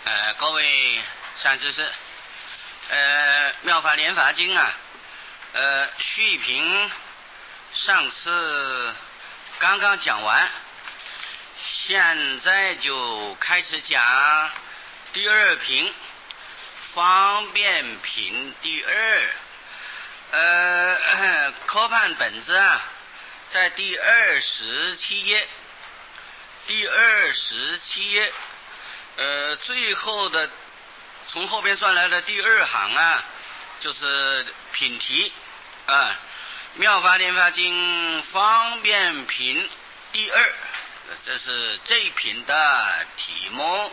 各位善知识，妙法莲华经啊，续评上次刚刚讲完，现在就开始讲第二品方便品第二。科判本子啊，在第27页，最后的从后边算来的第二行啊，就是品题啊，妙法莲华经方便品第二，这是这一品的题目。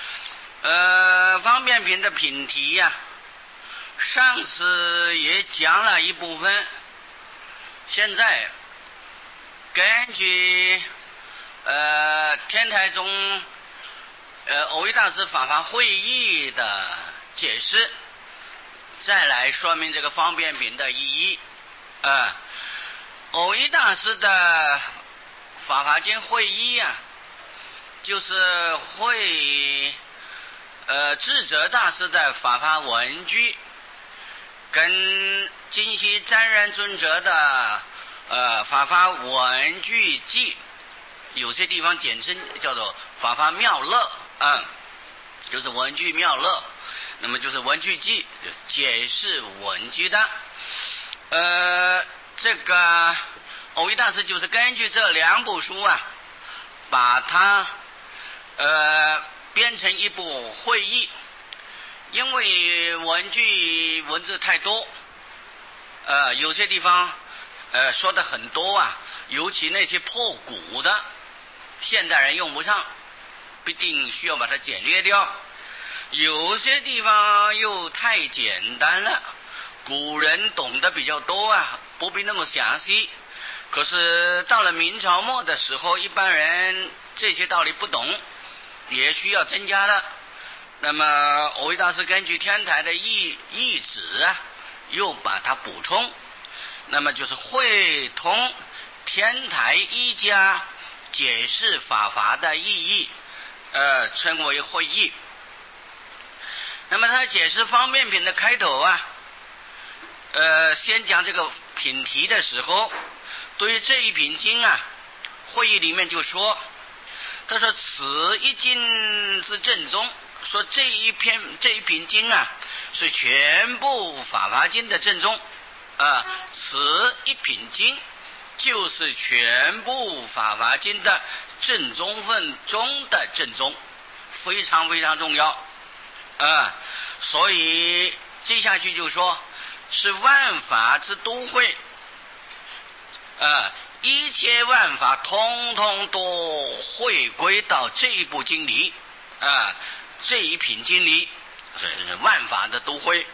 方便品的品题呀，上次也讲了一部分，现在根据天台宗藕益大师法华会议的解释，再来说明这个方便品的意义。藕益大师的法华经会议啊，就是会智者大师的法华文具跟金溪湛然尊者的法华文具记，有些地方简称叫做法华妙乐，就是文具妙乐，那么就是文具记，解释文具的。这个藕益大师就是根据这两部书啊，把它编成一部会议，因为文具文字太多，有些地方说的很多啊，尤其那些破古的，现代人用不上，必定需要把它简略掉。有些地方又太简单了，古人懂得比较多啊，不必那么详细。可是到了明朝末的时候，一般人这些道理不懂，也需要增加的。那么藕益大师根据天台的意旨啊，又把它补充，那么就是会通天台一家解释法华的意义，称为会议。那么他解释方便品的开头啊，先讲这个品题的时候，对于这一品经啊，会议里面就说，他说此一经之正宗，说这一品经啊，是全部法华经的正宗，此一品经就是全部法华经的正宗分中的正宗，非常非常重要。所以接下去就说是万法之都会，一切万法通通都汇归到这一部经里，这一品经里，所以是万法的都会。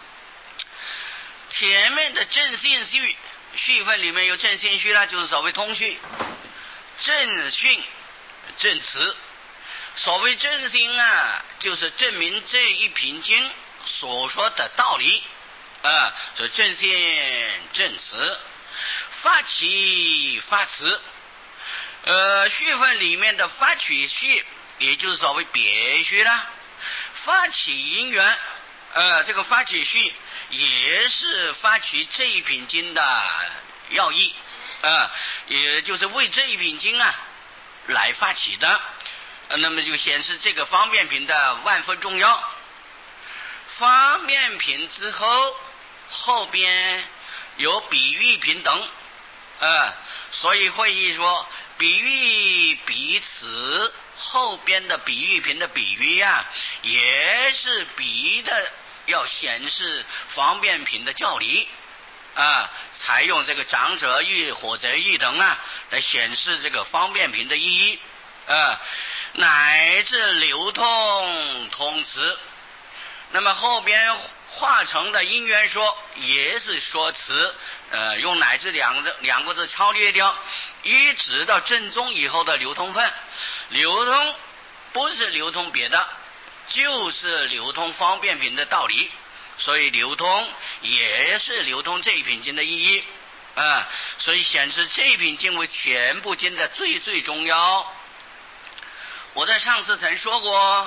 前面的正信序分里面有正信序啦，就是所谓通序，正训正词。所谓正信啊，就是证明这一品经所说的道理，所以正信正词。发起发词，序分里面的发起序，也就是所谓别序啦。发起因缘，这个发起序也是发起这一品经的要义，也就是为这一品经啊来发起的。那么就显示这个方便品的万分重要。方便品之后边有比喻品等，所以会议说比喻彼此，后边的比喻品的比喻啊，也是比喻的要显示方便品的教理，采用这个长者喻、火者喻等啊，来显示这个方便品的意义，乃至流通通词。那么后边化成的因缘说也是说词，用乃至两个字超略掉，一直到正宗以后的流通分。流通不是流通别的，就是流通方便品的道理，所以流通也是流通这一品经的意义，所以显示这一品经为全部经的最重要。我在上次曾说过，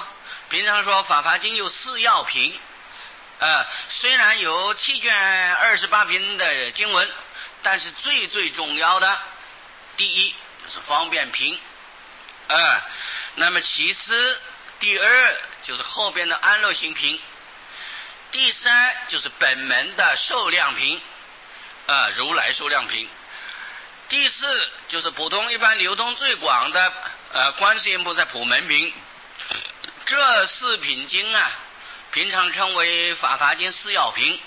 平常说《法华经》有4要品，虽然有7卷28品的经文，但是最重要的，第一就是方便品，那么其次，第二就是后边的安乐行品，第三就是本门的受量品，如来受量品，第四就是普通一般流通最广的观世音菩萨普门品。这4品经啊，平常称为法华经4要品。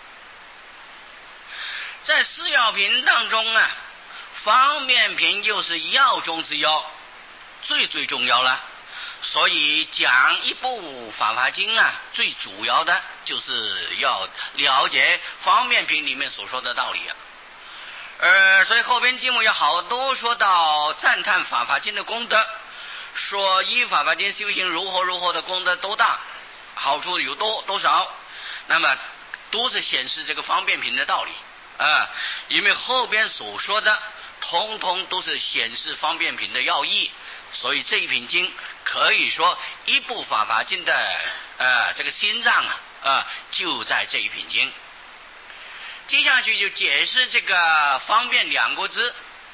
在4要品当中啊，方便品又是要中之要，最重要了。所以讲一部法华经啊，最主要的就是要了解方便品里面所说的道理啊。所以后边经文有好多说到赞叹法华经的功德，说依法华经修行如何的功德都大，好处有多少，那么都是显示这个方便品的道理因为后边所说的通通都是显示方便品的要义，所以这一品经可以说一部法华经的这个心脏就在这一品经。接下去就解释这个方便2个字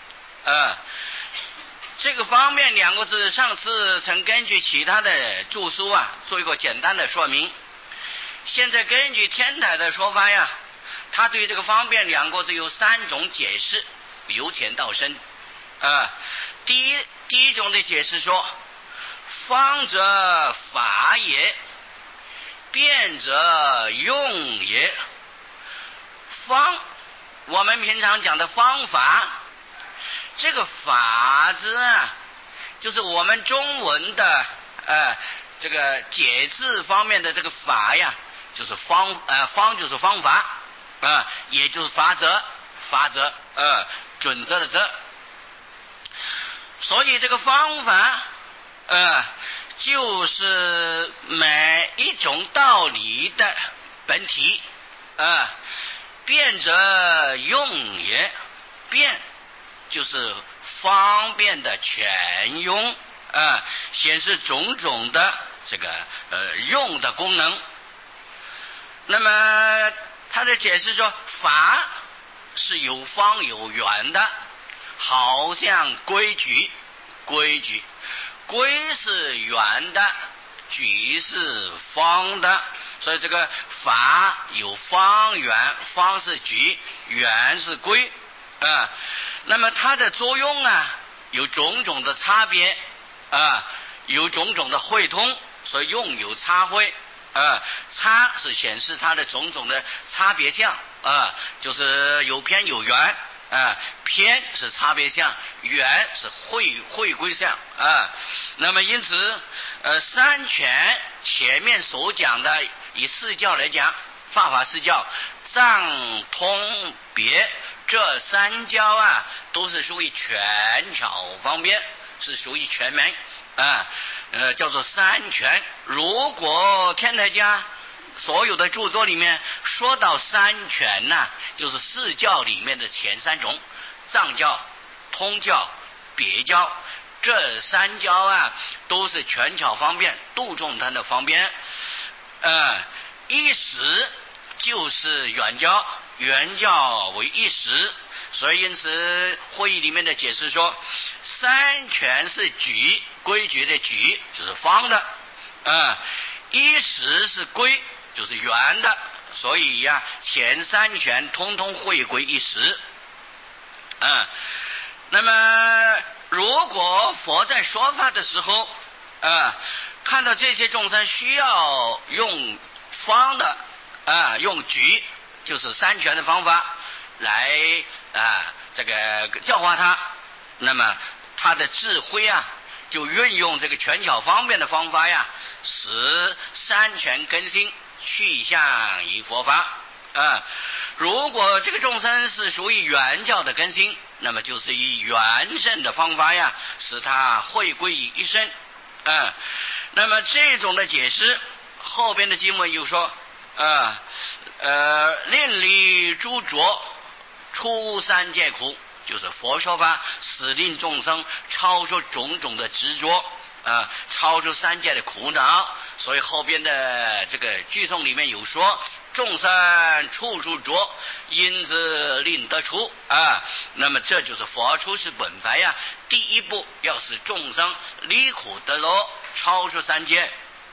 这个方便2个字，上次曾根据其他的著书做一个简单的说明。现在根据天台的说法呀，他对这个方便2个字有3种解释，由浅到深第一种的解释说，方则法也，变则用也。方，我们平常讲的方法，这个法字就是我们中文的这个解字方面的这个法呀，就是方就是方法也就是法则准则的则。所以这个方法就是每一种道理的本体变则用也，变就是方便的全用显示种种的这个用的功能。那么他的解释说，法是有方有圆的，好像规矩，规是圆的，矩是方的，所以这个法有方圆，方是矩，圆是规那么它的作用有种种的差别有种种的汇通，所以用有差会差是显示它的种种的差别相就是有偏有圆偏是差别相，圆是会归相那么因此三权前面所讲的，以4教来讲，法华4教藏通别这3教都是属于权巧方便，是属于全门叫做三权。如果天台家所有的著作里面说到三权就是4教里面的前3种，藏教、通教、别教，这3教都是权巧方便，度众生的方便一时就是圆教，圆教为一时。所以因此会议里面的解释说，三权是矩，规矩的矩就是方的一时是规就是圆的，所以前3权通通会归一时那么如果佛在说法的时候看到这些众生需要用方的用矩就是三权的方法来这个教化他，那么他的智慧就运用这个权巧方便的方法使三权根性去向于佛法如果这个众生是属于圆教的根性，那么就是以圆圣的方法使他会归于一身那么这种的解释，后边的经文又说令离诸浊，出三界苦，就是佛说法使令众生超出种种的执着超出三界的苦恼。所以后边的这个句颂里面有说，众生处处着，因之令得出那么这就是佛出世本法呀。第一步要使众生离苦得乐，超出三界。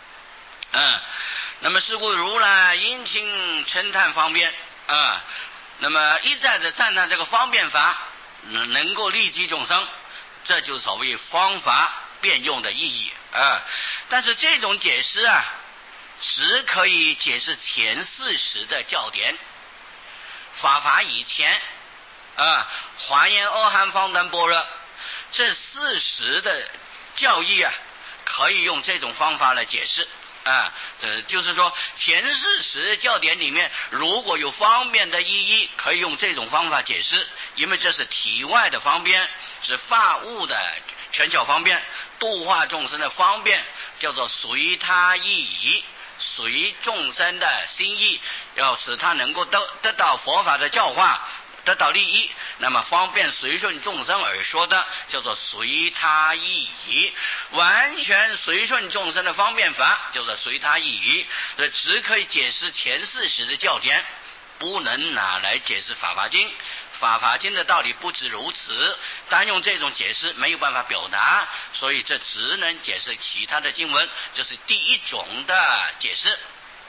那么是故如来殷勤称叹方便那么一再的赞叹这个方便法能够利济众生，这就是所谓方法变用的意义但是这种解释只可以解释前40的教典。法以前华严阿含方等般若这40的教义可以用这种方法来解释这就是说前40教典里面如果有方便的意义，可以用这种方法解释，因为这是体外的方便，是法物的权巧方便，度化众生的方便，叫做随他意义，随众生的心意，要使他能够得到佛法的教化，得到利益，那么方便随顺众生而说的叫做随他意义，完全随顺众生的方便法叫做随他意义。只可以解释前40的教典，不能拿来解释法华经。法华经的道理不止如此，单用这种解释没有办法表达，所以这只能解释其他的经文，这是第一种的解释。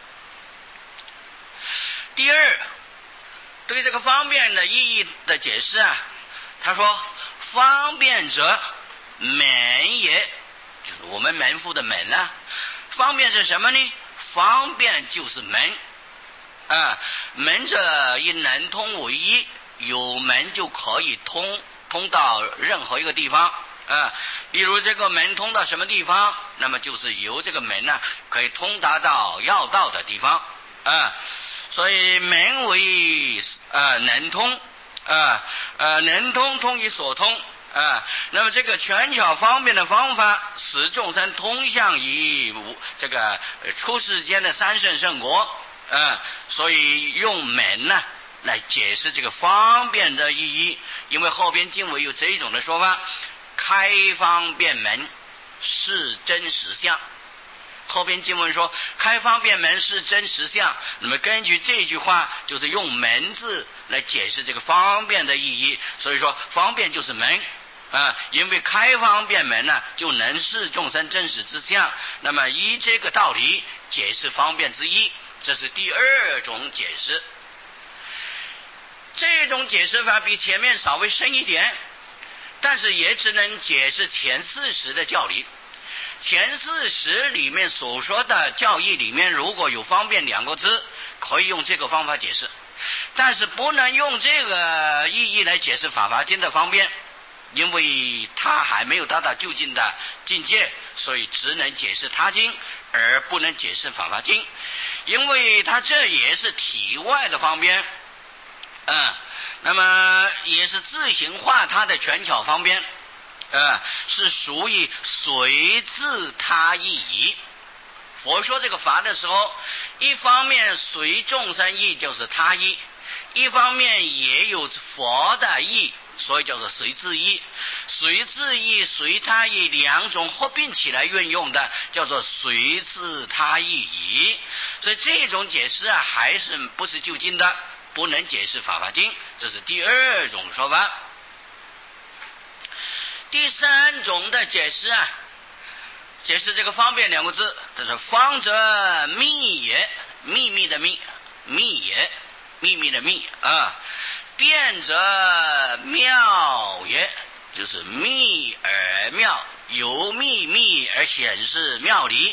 第二，对这个方便的意义的解释他说方便者门也，就是我们门户的门方便是什么呢？方便就是门门者以能通为一，有门就可以通到任何一个地方例如这个门通到什么地方，那么就是由这个门可以通达到要到的地方所以门为能通能通于所通那么这个权巧方便的方法，使众生通向于这个出世间的三圣圣国所以用门来解释这个方便的意义。因为后边经文有这种的说法，开方便门是真实相。后边经文说开方便门是真实相，那么根据这句话就是用门字来解释这个方便的意义。所以说方便就是门因为开方便门就能是众生真实之相，那么依这个道理解释方便之意，这是第二种解释。这种解释法比前面稍微深一点，但是也只能解释前40的教理。前40里面所说的教义里面，如果有方便2个字，可以用这个方法解释，但是不能用这个意义来解释法华经的方便，因为他还没有达到究竟的境界，所以只能解释他经，而不能解释法华经，因为他这也是体外的方便那么也是自行化他的权巧方便是属于随自他意义。佛说这个法的时候，一方面随众生意就是他意，一方面也有佛的意，所以叫做随自意。随自意随他意2种合并起来运用的叫做随自他意义。所以这种解释还是不是究竟的，不能解释法华经，这是第二种说法。第3种的解释解释这个方便2个字，这是方者密也，秘密的密，密也秘密的密辩者妙也，就是密而妙，由秘密而显示妙理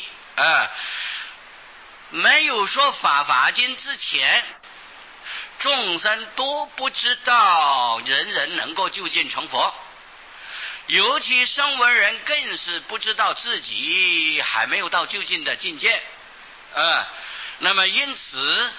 没有说法华经之前，众生都不知道人人能够究竟成佛，尤其声闻人更是不知道自己还没有到究竟的境界那么因此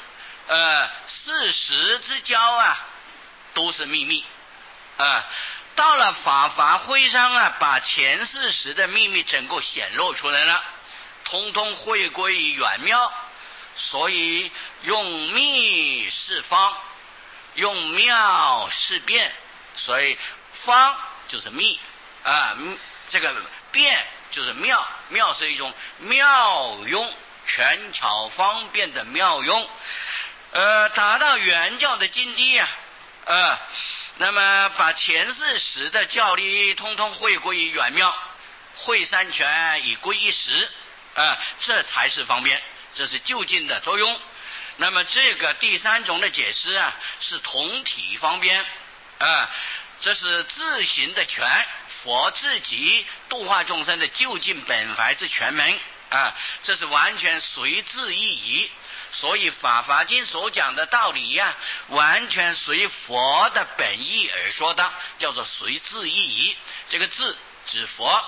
40之交都是秘密到了法华会上把前40的秘密整个显露出来了，通通回归于圆妙，所以用密是方，用妙是辩，所以方就是密这个辩就是妙，妙是一种妙用，权巧方便的妙用，达到原教的境地啊，那么把前世时的教理通通会归于原妙，会三权以归一实，这才是方便，这是就近的作用。那么这个第三种的解释啊，是同体方便，这是自行的权，佛自己度化众生的就近本怀之权门，这是完全随自意义。所以法华经所讲的道理呀，完全随佛的本意而说的，叫做随自意义。这个自指佛，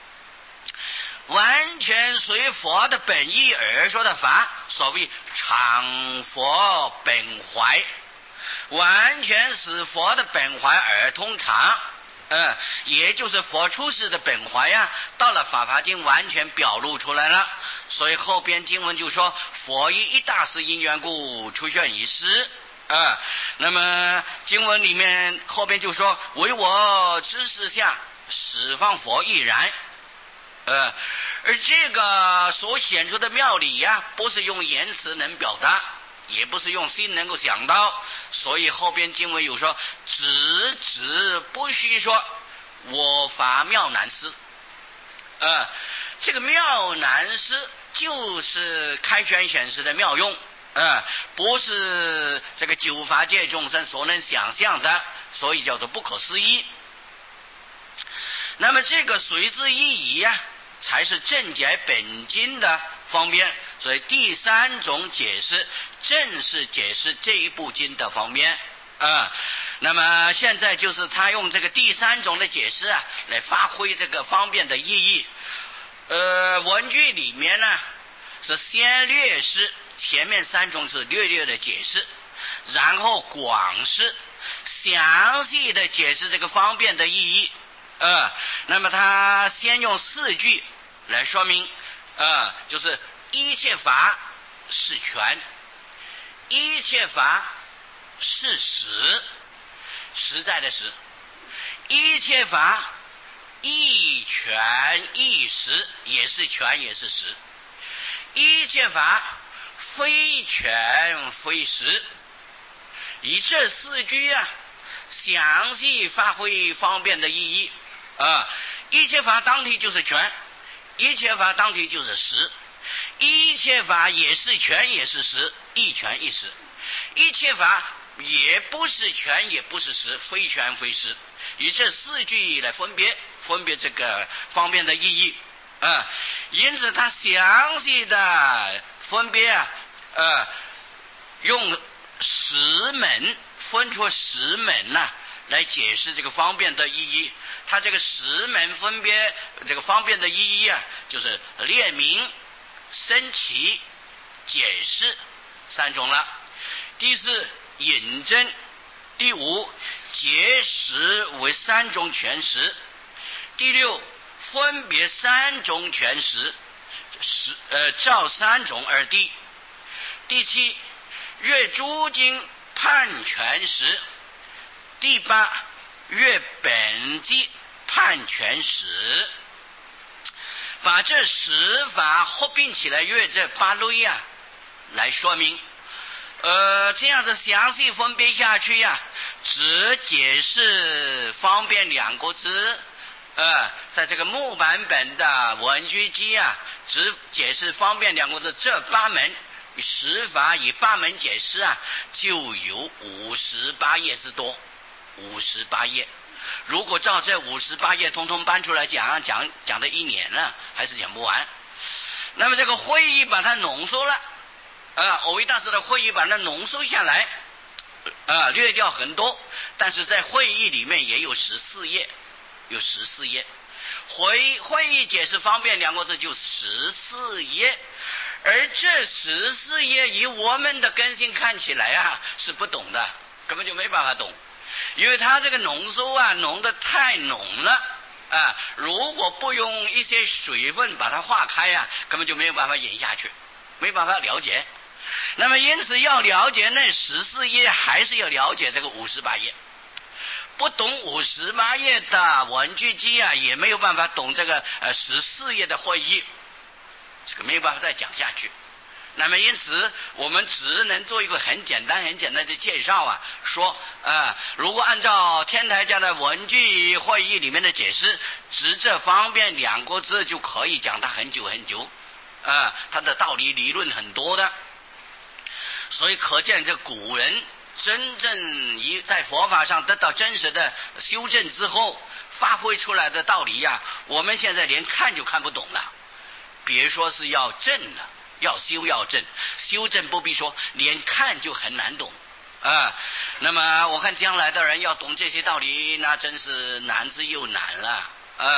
完全随佛的本意而说的法，所谓常佛本怀，完全使佛的本怀而通常，也就是佛出世的本怀呀，到了法华经完全表露出来了。所以后边经文就说，佛以一大事因缘故出现一师，那么经文里面后边就说，唯我之事下十方佛亦然，而这个所显出的妙理呀，不是用言辞能表达，也不是用心能够想到，所以后边经文有说，只不须说我法妙难思，这个妙难思就是开权显示的妙用，不是这个九法界众生所能想象的，所以叫做不可思议。那么这个随自意义啊，才是正解本经的方便，所以第三种解释正是解释这一部经的方便，那么现在就是他用这个第三种的解释啊，来发挥这个方便的意义。文句里面呢是先略释前面三种是略略的解释，然后广释详细的解释这个方便的意义。那么他先用四句来说明，就是一切法是权，一切法是实，实在的实，一切法一权一实，也是权也是实，一切法非权非实。以这四句啊，详细发挥方便的意义。一切法当体就是权，一切法当体就是实，一切法也是权也是实，一权一实，一切法也不是权也不是实，非权非实。以这四句来分别这个方便的意义，因此他详细的分别用十门分出十门来解释这个方便的意义。他这个十门分别这个方便的意义啊，就是列明、升起、解释三种了。第四引证，第五结实为三种权实，第六分别三种权实，照三种而定，第七阅诸经判权实，第八阅本纪判权实。把这十法合并起来阅这八类啊，来说明。这样子详细分别下去呀，只解释方便两个字。在这个木版本的文具机啊，只解释方便两个字，这八门十法以八门解释啊，就有58页之多，58页。如果照这58页通通搬出来讲的一年了，还是讲不完。那么这个会议把它浓缩了，偶维大师的会议把它浓缩下来，略掉很多，但是在会议里面也有14页，有14页。会议解释方便两个字就14页，而这14页以我们的根性看起来啊是不懂的，根本就没办法懂，因为它这个浓缩啊浓得太浓了如果不用一些水分把它化开啊，根本就没有办法演下去，没办法了解。那么因此要了解那14页，还是要了解这个58页。 不懂58页的文具机啊，也没有办法懂这个14页的会议，这个没有办法再讲下去。那么因此我们只能做一个很简单的介绍啊，说如果按照天台家的文具会议里面的解释，只这方便2个字就可以讲它很久它的道理理论很多的。所以可见这古人真正在佛法上得到真实的修正之后发挥出来的道理呀，我们现在连看就看不懂了，别说是要正了，要修要正，修正不必说，连看就很难懂那么我看将来的人要懂这些道理，那真是难之又难了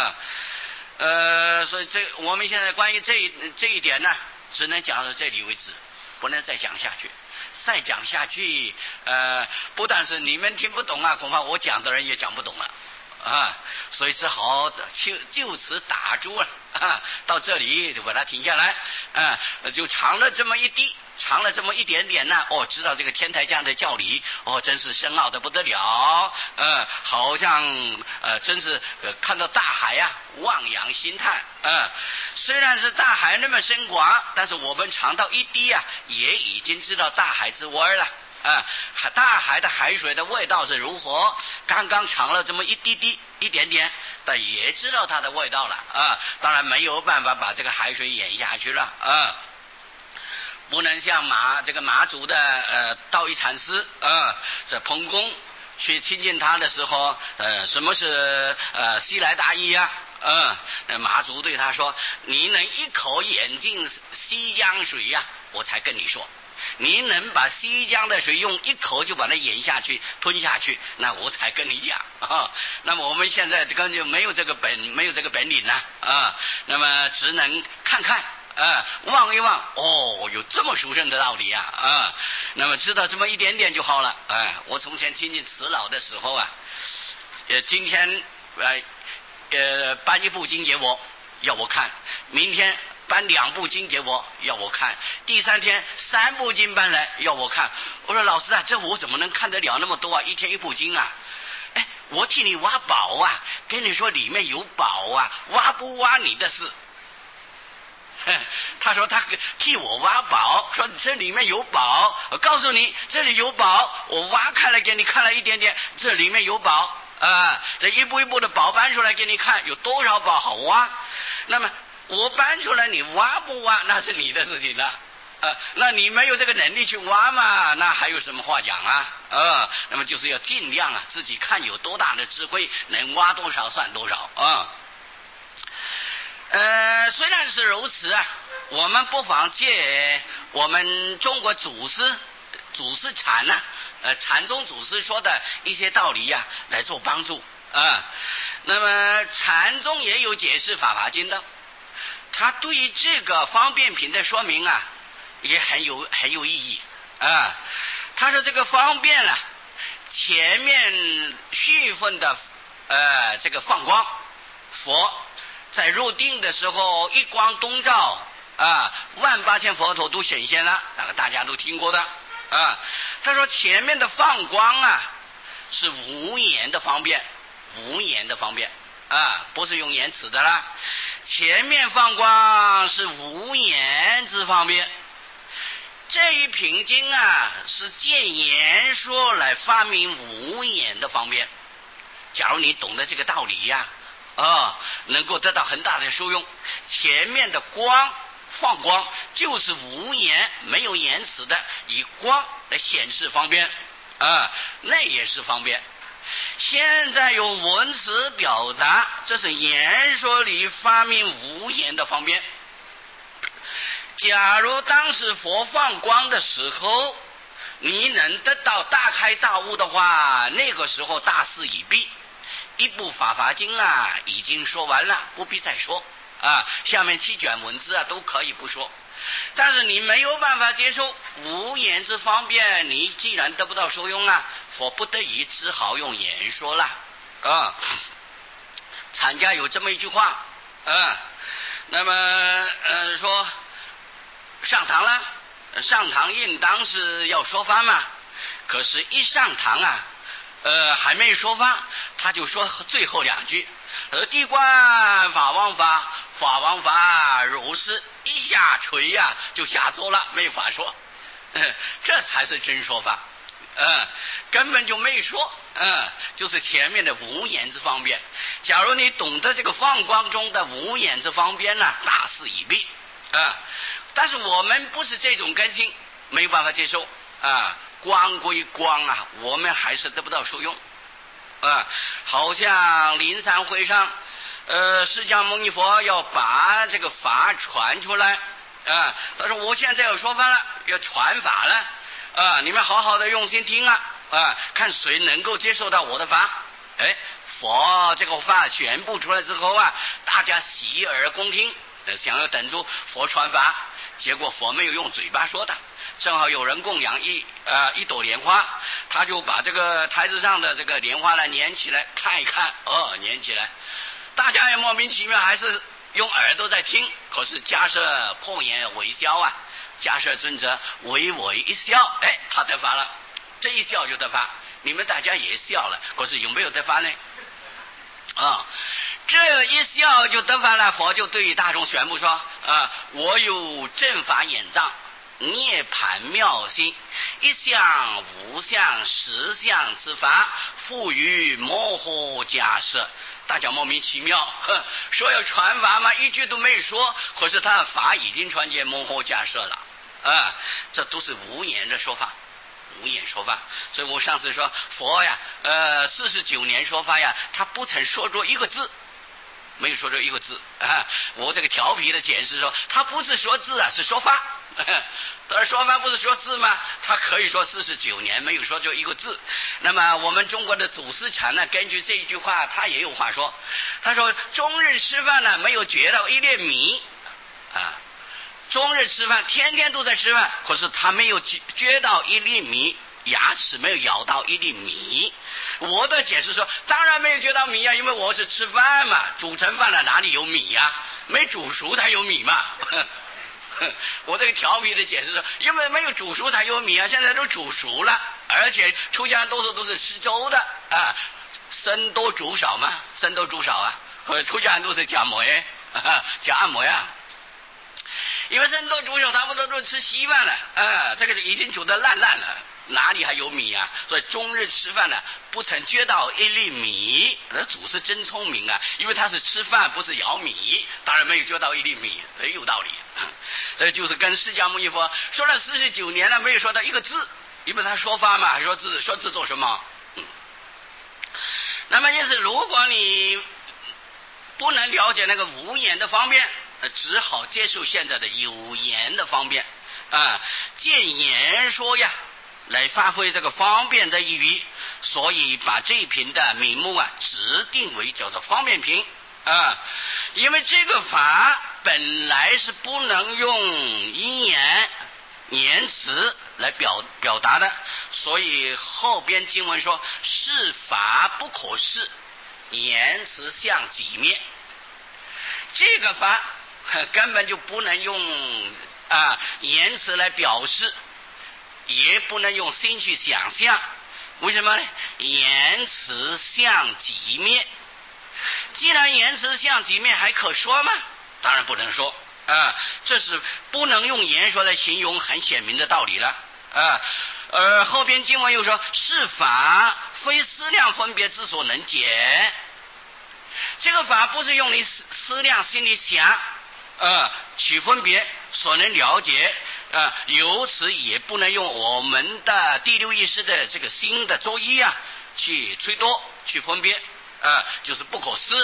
所以我们现在关于这一点呢，只能讲到这里为止，不能再讲下去。再讲下去不但是你们听不懂啊，恐怕我讲的人也讲不懂了所以只好就此打住了到这里就把它停下来就长了这么一点点呢知道这个天台家的教理真是深奥的不得了好像真是看到大海啊望洋兴叹虽然是大海那么深广，但是我们尝到一滴啊，也已经知道大海之味了大海的海水的味道是如何，刚刚尝了这么一点点，但也知道它的味道了当然没有办法把这个海水咽下去了不能像这个马祖的道一禅师这彭公去亲近他的时候什么是西来大义啊马祖对他说，你能一口咽进西江水呀我才跟你说，你能把西江的水用一口就把它咽下去吞下去，那我才跟你讲那么我们现在根本就没有这个本领那么只能看看望一望有这么殊胜的道理那么知道这么一点点就好了我从前亲近慈老的时候今天搬一部经给我要我看，明天搬2部经给我要我看，第3天3部经搬来要我看。我说老师这我怎么能看得了那么多一天1部经我替你挖宝跟你说里面有宝挖不挖你的事他说他替我挖宝，说这里面有宝，我告诉你这里有宝，我挖开了给你看了一点点，这里面有宝这一步一步的宝搬出来给你看，有多少宝好挖，那么我搬出来你挖不挖那是你的事情了那你没有这个能力去挖嘛，那还有什么话讲那么就是要尽量自己看有多大的智慧，能挖多少算多少虽然是如此我们不妨借我们中国祖师禅禅宗祖师说的一些道理来做帮助那么禅宗也有解释法华经的，他对于这个方便品的说明也很有意义他说这个方便前面续分的这个放光，佛在入定的时候一光东照18000佛陀都显现了，大家都听过的他说前面的放光是无言的方便不是用言辞的啦，前面放光是无言之方便。这一品经是借言说来发明无言的方便。假如你懂得这个道理能够得到很大的受用。前面的光放光就是无言没有言辞的，以光来显示方便那也是方便。现在用文词表达，这是言说里发明无言的方便。假如当时佛放光的时候你能得到大开大悟的话，那个时候大事已毕，一部法华经已经说完了，不必再说下面7卷文字都可以不说。但是你没有办法接受无言之方便，你既然得不到受用佛不得已只好用言说了禅家有这么一句话那么说上堂了，上堂应当是要说法嘛，可是一上堂还没说法，他就说最后两句，地观法王法，法王法如是，一下锤呀就下走了，没法说。这才是真说法。根本就没说。就是前面的无言之方便。假如你懂得这个放光中的无言之方便呢，大事已毕。但是我们不是这种根性，没有办法接受。光归光啊，我们还是得不到受用。好像灵山会上，释迦牟尼佛要把这个法传出来。他说我现在要说法了，要传法了。你们好好的用心听啊，看谁能够接受到我的法。佛这个法宣布出来之后啊，大家洗耳恭听，想要等住佛传法。结果佛没有用嘴巴说的，正好有人供养一朵莲花，他就把这个台子上的这个莲花呢粘起来看一看，粘起来，大家也莫名其妙还是用耳朵在听。可是迦叶破颜微笑啊，迦叶尊者微微一笑，他得法了，这一笑就得法。你们大家也笑了，可是有没有得法呢？这一笑就得法了。佛就对于大众宣布说，我有正法眼藏，涅槃妙心，一相无相实相之法，赋予摩诃迦叶。大家莫名其妙，说要传法嘛，一句都没说，可是他的法已经传给摩诃迦叶了。这都是无言的说法，无言说法。所以我上次说佛呀，49年说法呀，他不曾说着一个字，没有说着一个字。我这个调皮的解释说，他不是说字啊，是说法。当然说法不是说字吗？他可以说49年没有说着一个字。那么我们中国的祖师禅呢，根据这一句话，他也有话说。他说终日吃饭呢，没有觉到一粒米。终日吃饭，天天都在吃饭，可是他没有撅到一粒米，牙齿没有咬到一粒米。我的解释说，当然没有撅到米啊，因为我是吃饭嘛，煮成饭了哪里有米呀？没煮熟才有米嘛。我这个调皮的解释说，因为没有煮熟才有米啊，现在都煮熟了，而且出家多数都是吃粥的生多煮少嘛，生多煮少啊，出家都是加馍加按摩呀。因为生多煮少，差不多都吃稀饭了，这个已经煮得烂了，哪里还有米啊？所以终日吃饭呢，不曾撅到一粒米。那祖师真聪明啊，因为他是吃饭不是舀米，当然没有撅到一粒米，有道理。这就是跟释迦牟尼佛说了49年了，没有说到一个字，因为他说法嘛，还说字做什么？那么因此，如果你不能了解那个无言的方面，只好接受现在的有言的方便借言说呀来发挥这个方便的意义。所以把这一品的名目指定为叫做方便品因为这个法本来是不能用因言辞来表达的，所以后边经文说是法不可释，言辞相己灭。这个法根本就不能用言辞来表示，也不能用心去想象。为什么呢？言辞相己灭。既然言辞相己灭，还可说吗？当然不能说这是不能用言说来形容，很显明的道理了后边经文又说是法非思量分别之所能解。这个法不是用你思量心里想去分别所能了解由此也不能用我们的第六意识的这个心的作意去推多去分别就是不可思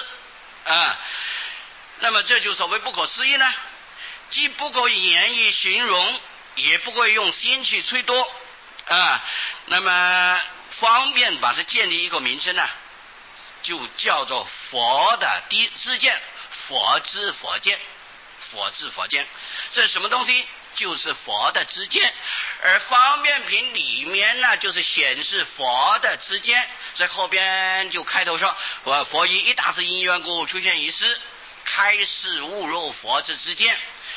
那么这就所谓不可思议呢，既不可以言语形容，也不可以用心去推多那么方便把它建立一个名称呢，就叫做佛的知见，佛知佛见，佛知佛见。这是什么东西？就是佛的知见。而方便品里面呢，就是显示佛的知见。在后边就开头说，佛以一大事因缘故出现一事，开示悟入佛之知见。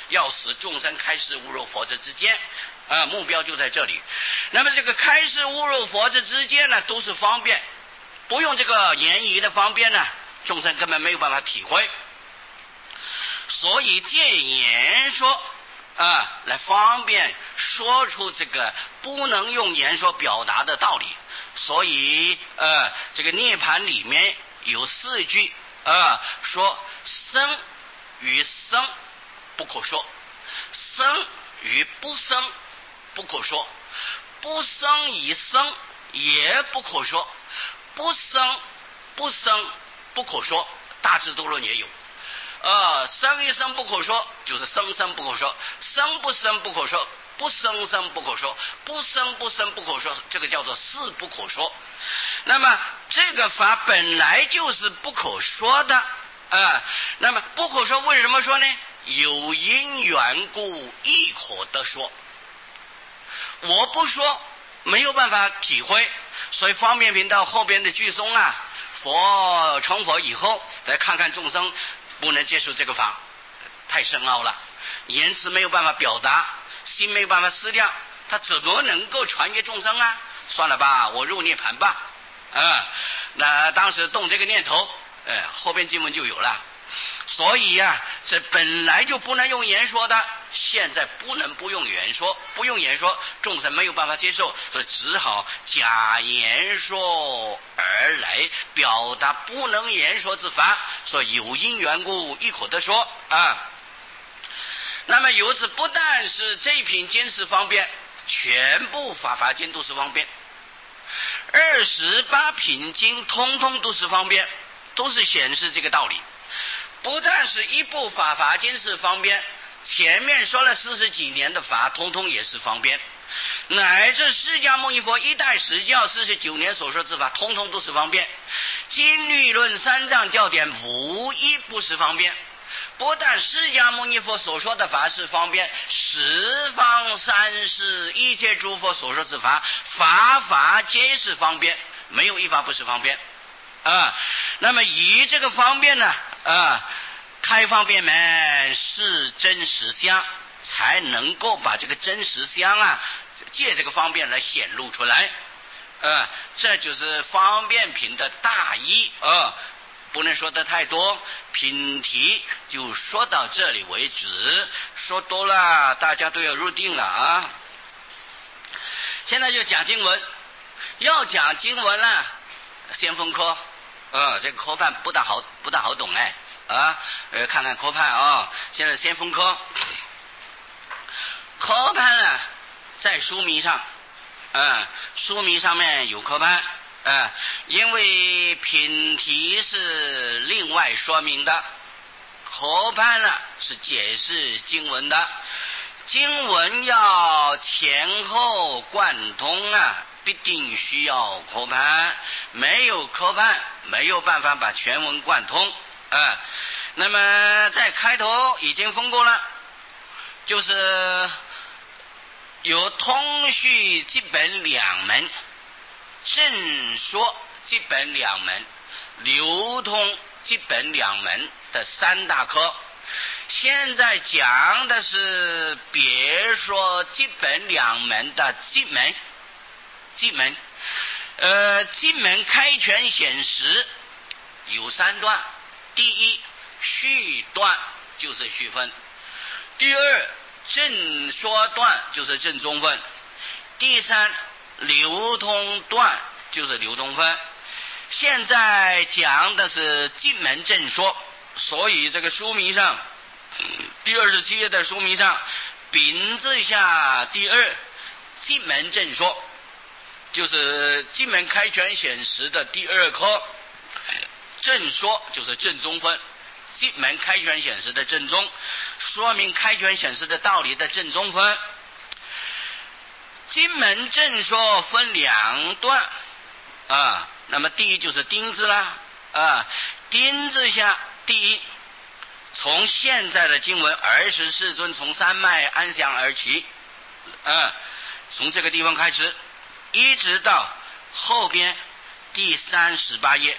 要使众生开示悟入佛智之间，目标就在这里。那么这个开示悟入佛智之间呢，都是方便，不用这个言语的方便呢，众生根本没有办法体会。所以借言说来方便说出这个不能用言说表达的道理。所以这个涅盘里面有4句说生与生不可说，生与不生不可说，不生与生也不可说，不生不生不可说。大智度论也有生与生不可说，就是生生不可说，生不生不可说，不生生不可说，不生不生不可说，这个叫做事不可说。那么这个法本来就是不可说的那么不可说为什么说呢？有因缘故亦可得说。我不说没有办法体会，所以方便频道后边的句颂佛成佛以后来看看众生不能接受这个法，太深奥了，言辞没有办法表达，心没有办法思量，他怎么能够传给众生算了吧，我入涅盘吧那当时动这个念头后边经文就有了。所以这本来就不能用言说的，现在不能不用言说，不用言说众生没有办法接受，所以只好假言说而来表达不能言说之法，所以有因缘故亦可得说那么由此不但是这一品经是方便，全部法华经都是方便，28品经通通都是方便，都是显示这个道理。不但是一部法华经是方便，前面说了40几年的法通通也是方便，乃至释迦牟尼佛一代实教49年所说之法通通都是方便，经律论三藏教典无一不是方便。不但释迦牟尼佛所说的法是方便，十方三世一切诸佛所说之法，法皆是方便，没有一法不是方便那么以这个方便呢开方便门是真实相，才能够把这个真实相借这个方便来显露出来这就是方便品的大意不能说的太多，品题就说到这里为止，说多了大家都要入定了现在就讲经文，要讲经文了先锋科这个科判不大好懂看看科判现在先锋科判在书名上书名上面有科判因为品题是另外说明的，科判是解释经文的，经文要前后贯通必定需要科判，没有科判没有办法把全文贯通那么在开头已经分过了，就是有通序基本2门，正说基本2门，流通基本2门的3大科。现在讲的是别说基本2门的基门基门开权显实有3段，第一序段就是序分，第二正说段就是正中分，第三流通段就是流通分。现在讲的是基门正说，所以这个书名上第27页的书名上丙字下第二基门正说，就是基门开权显实的第2科，正说就是正中分，基门开权显示的正中，说明开权显示的道理的正中分。金门正说分2段那么第一就是丁字啦丁字下第一，从现在的经文20世尊从3脉安详而起从这个地方开始一直到后边第38页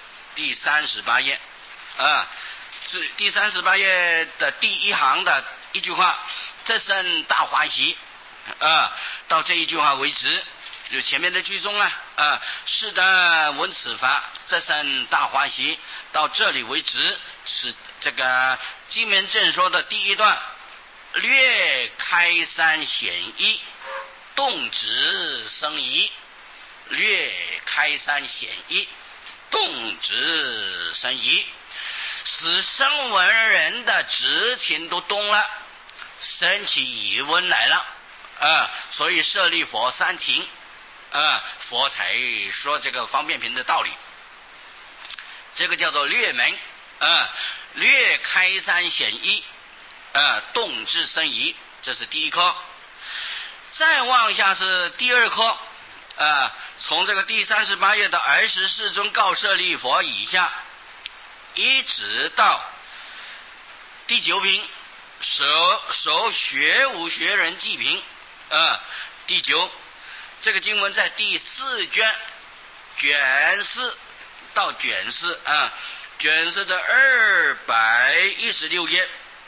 第38页的第1行的一句话，这生大欢喜到这一句话为止，就前面的句中是的，闻此法，这生大欢喜，到这里为止，是这个经门正说的第一段，略开山显义，动直生疑，略开山显义，动直生疑，使声闻人的直情都动了，生起疑问来了所以舍利佛三情佛才说这个方便品的道理，这个叫做略门略开山显义动之生疑，这是第一科。再往下是第二科从这个第38页的24尊告舍利佛以下，一直到第9品首学无学人记品第9，这个经文在第4卷卷4到卷4卷4的216页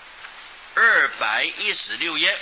，216页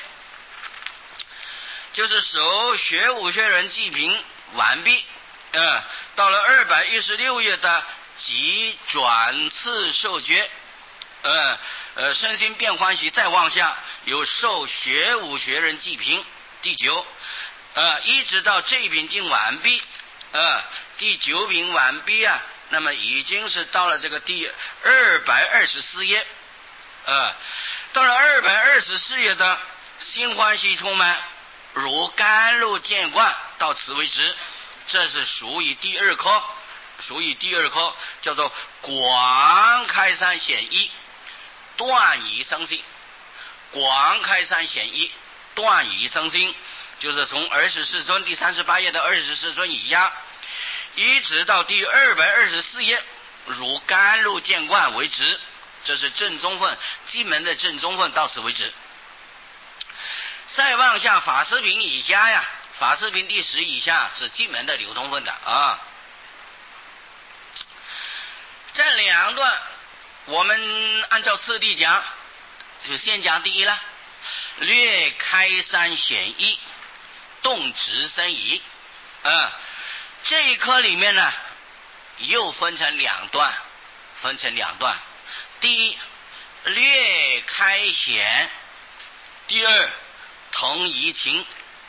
就是首学无学人记品完毕到了216页的即转次受觉身心变欢喜，再往下有受学无学人记品第9一直到这一品经完毕第9品完毕那么已经是到了这个第224页到了224页的心欢喜充满，如甘露见灌，到此为止，这是属于第二科，叫做广开山显义，断疑生信。广开山显义，断疑生信，就是从24尊第38页的24尊以下，一直到第224页如甘露见灌为止，这是正宗分，基门的正宗分，到此为止。再往下法师品以下法师品第10以下是基门的流通分的这两段我们按照次第讲，就先讲第一了，略开山显义，动直生疑这一科里面呢又分成两段，第一略开显，第二同疑情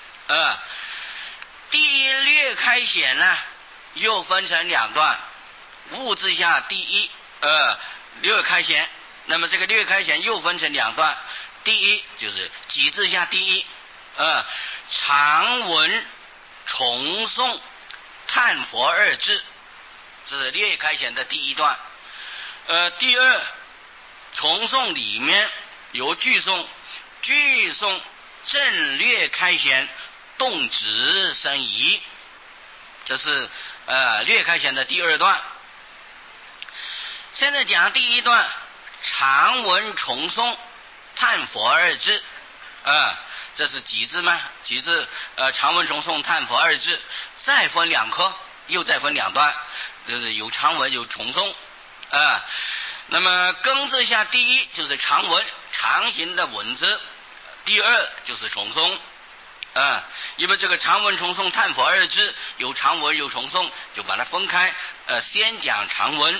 第一略开显呢又分成两段，物字下第一略开显，那么这个略开显又分成两段，第一就是己字下第一常闻重诵叹佛二字，这是略开显的第一段第二重诵里面有句诵正略开显，动直生疑，这是略开显的第二段。现在讲第一段，常闻重诵叹佛二字这是几字吗？几字常闻重诵叹佛二字，再分两科，又再分两段，就是有常闻有重诵那么庚字下第一就是常闻，常行的文字，第二就是重诵因为这个常闻重诵叹佛二字有常闻有重诵，就把它分开先讲常闻。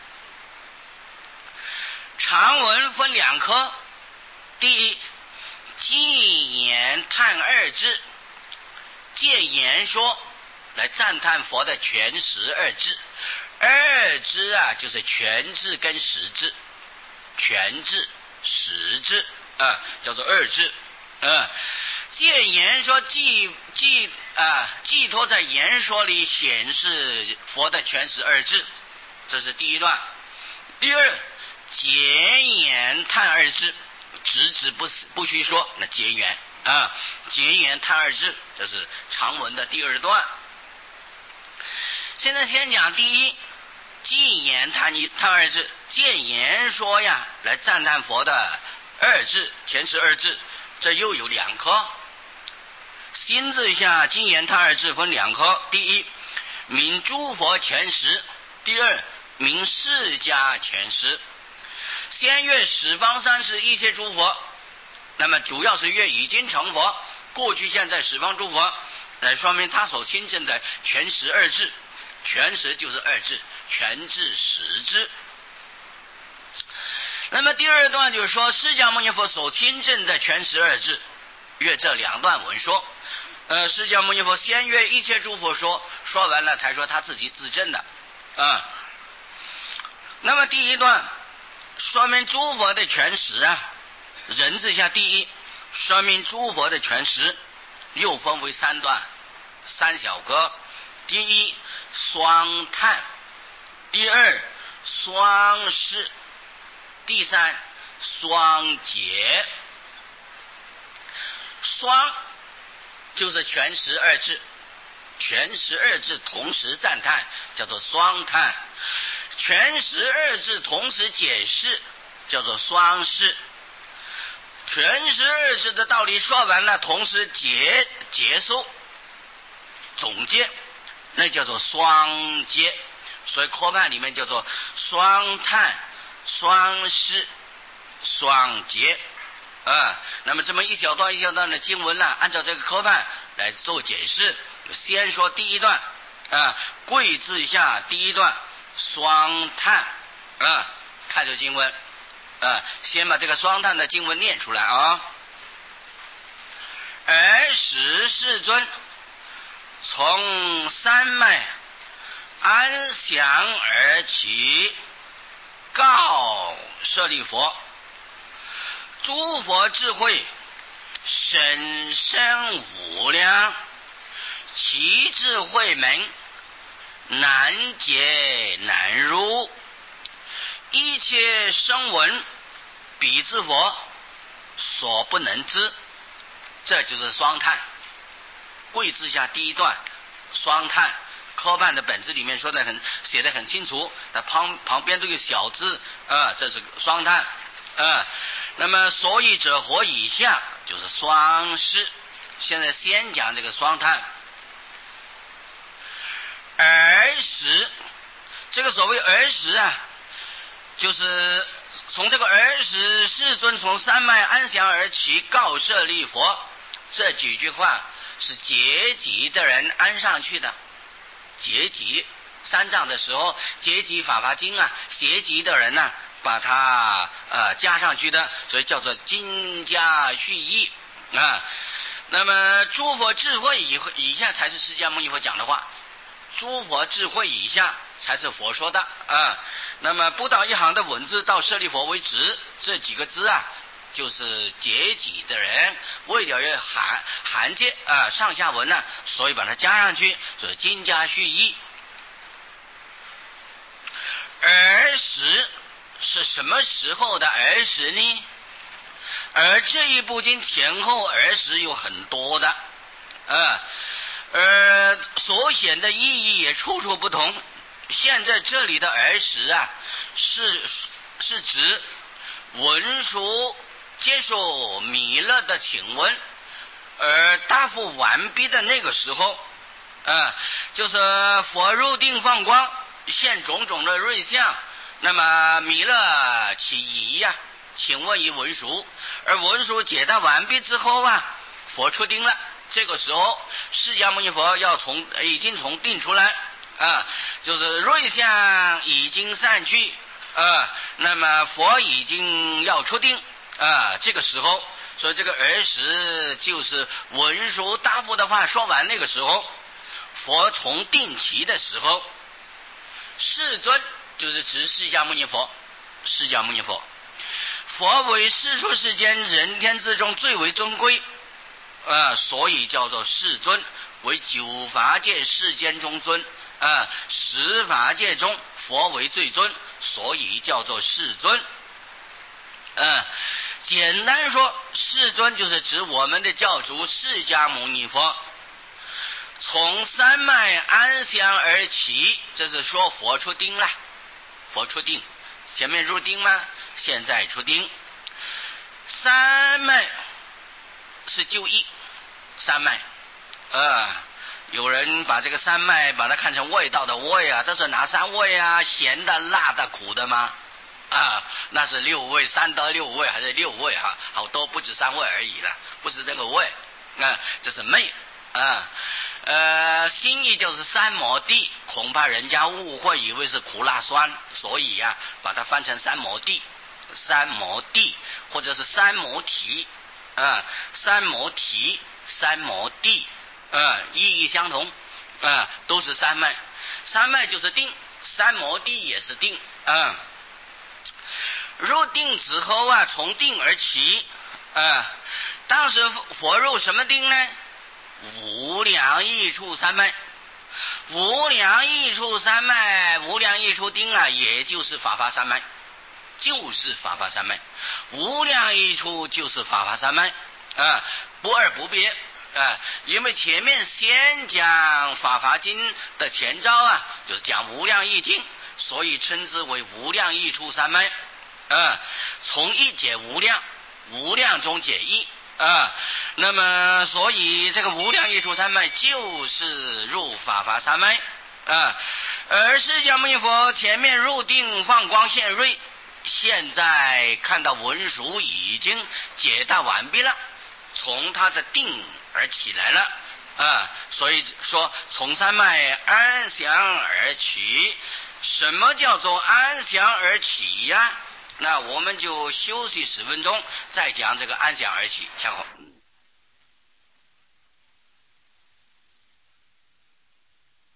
常闻分两科，第一借言叹二字，借言说来赞叹佛的全实二字，二字就是全字跟实字，全字实字叫做二字借言说寄托在言说里显示佛的全实二字，这是第一段。第二结言叹二字，直不虚说，那结言结言叹二字，这是常文的第二段。现在先讲第一，借言叹二字，借言说来赞叹佛的二字全实二字，这又有两科。心字下借言叹二字分两科，第一明诸佛全实，第二明释迦全实。先阅十方三世一切诸佛那么主要是月已经成佛，过去现在十方诸佛，来说明他所亲证的全实二智，全实就是二智，全智实智。那么第二段就是说释迦牟尼佛所亲证的全实二智，约这两段文说。释迦牟尼佛先约一切诸佛说完了才说他自己自证的。那么第一段说明诸佛的全实啊，人字下第一，说明诸佛的全实，又分为三段三小格。第一双叹，第二双释，第三双解。双就是全实二智，全实二智同时赞叹，叫做双叹；全实二智同时解释，叫做双释；全实二智的道理说完了，同时结束总结，那叫做双结。所以科判里面叫做双叹、双释、双结。那么这么一小段一小段的经文呢，按照这个科判来做解释。先说第一段贵字下第一段双叹看这经文先把这个双叹的经文念出来啊。尔时世尊从三脉安详而起，告舍利佛：诸佛智慧深深无量，其智慧门难解难入，一切声闻彼之佛所不能知。这就是双叹，贵字下第一段双叹。科判的本子里面写得很清楚，它旁边都有小字这是双叹那么所以者何以下就是双释。现在先讲这个双叹。儿时，这个所谓儿时就是从这个儿时世尊从三脉安详而起，告舍利佛，这几句话是结集的人安上去的。结集三藏的时候，结集法华经结集的人把它加上去的，所以叫做经加续译那么诸佛智慧以下才是释迦牟尼佛讲的话，诸佛智慧以下才是佛说的那么不到一行的文字到舍利佛为止，这几个字就是结集的人为了要涵接上下文所以把它加上去，所以经加续译。儿时是什么时候的儿时呢？而这一部经前后儿时有很多的所显的意义也处处不同。现在这里的儿时是指文殊接受弥勒的请问而答复完毕的那个时候就是佛入定放光，现种种的瑞相，那么弥勒起疑请问于文殊，而文殊解答完毕之后佛出定了。这个时候释迦牟尼佛已经从定出来就是瑞相已经散去那么佛已经要出定这个时候，所以这个儿时就是文殊答复的话说完那个时候，佛从定期的时候。世尊就是指释迦牟尼佛，释迦牟尼佛，佛为世出世间人天之中最为尊贵所以叫做世尊，为九法界世间中尊十法界中佛为最尊，所以叫做世尊简单说，世尊就是指我们的教主释迦牟尼佛，从三脉安详而起，这是说佛出定了。佛出定，前面入定吗？现在出定。三脉是就义，三脉有人把这个三脉把它看成味道的味都是哪三味咸的、辣的、苦的吗？ 啊，那是六位，三得六位还是六位哈？好多不止三位而已了，不是这个位啊，这是昧啊。心意就是三摩地，恐怕人家误会以为是苦辣酸，所以呀、把它翻成三摩地、三摩地或者是三摩提啊，三摩提、三摩地意义相同啊，都是三昧。三昧就是定，三摩地也是定啊。入定之后啊，从定而起啊。当时佛入什么定呢？无量义处三昧。无量义处三昧，无量义处定啊，也就是法华三昧，就是法华三昧。无量义处就是法华三昧啊，不二不别啊。因为前面先讲法华经的前招啊，就是讲无量义经，所以称之为无量义处三昧啊。从一解无量，无量中解一啊。那么所以这个无量义处三昧就是入法华三昧啊。而释迦牟尼佛前面入定放光现瑞，现在看到文殊已经解答完毕了，从他的定而起来了啊。所以说从三昧安详而起。什么叫做安详而起呀？那我们就休息10分钟，再讲这个安详而起。下口。